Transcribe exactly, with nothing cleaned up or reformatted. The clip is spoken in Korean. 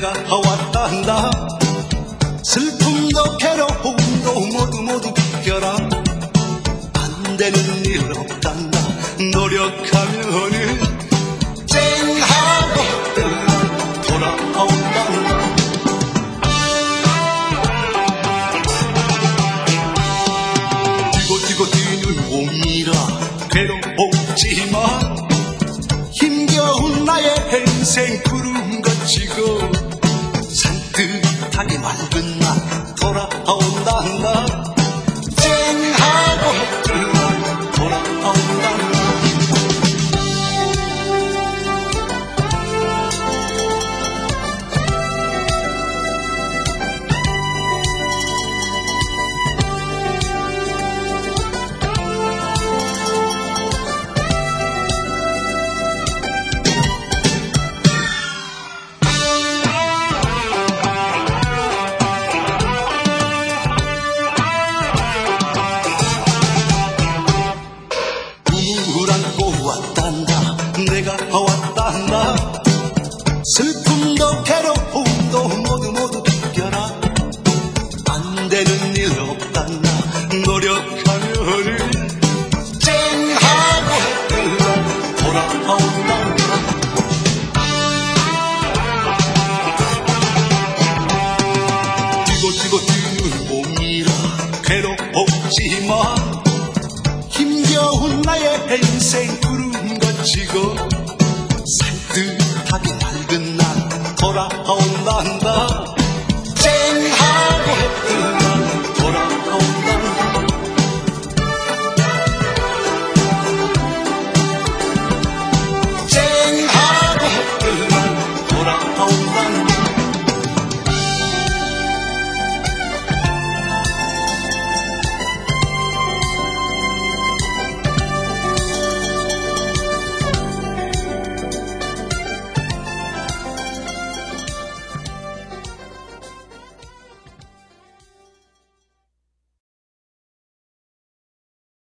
내가 왔단다. 슬픔도 괴로움도 모두 모두 비껴라. 안 되는 일 없단다. 노력하면은 쨍하고 돌아온단다. 뛰고 뛰고 뛰는 몸이라 괴롭지만 힘겨운 나의 인생 구름 거치고 산뜻하게 맑은 나 돌아온단다. 쨍하고 돌아온단다. 내가 왔단다. 슬픔도 괴로움도 모두 모두 비껴라. 안 되는 일 없단다. 노력하면은 쨍하고 돌아온단다. 뛰고 뛰고 뛰는 몸이라 괴롭지만 힘겨운 나의 인생 구름 거치고 산뜻하게 맑은 날 돌아온단다. 쨍하고 돌아온단다.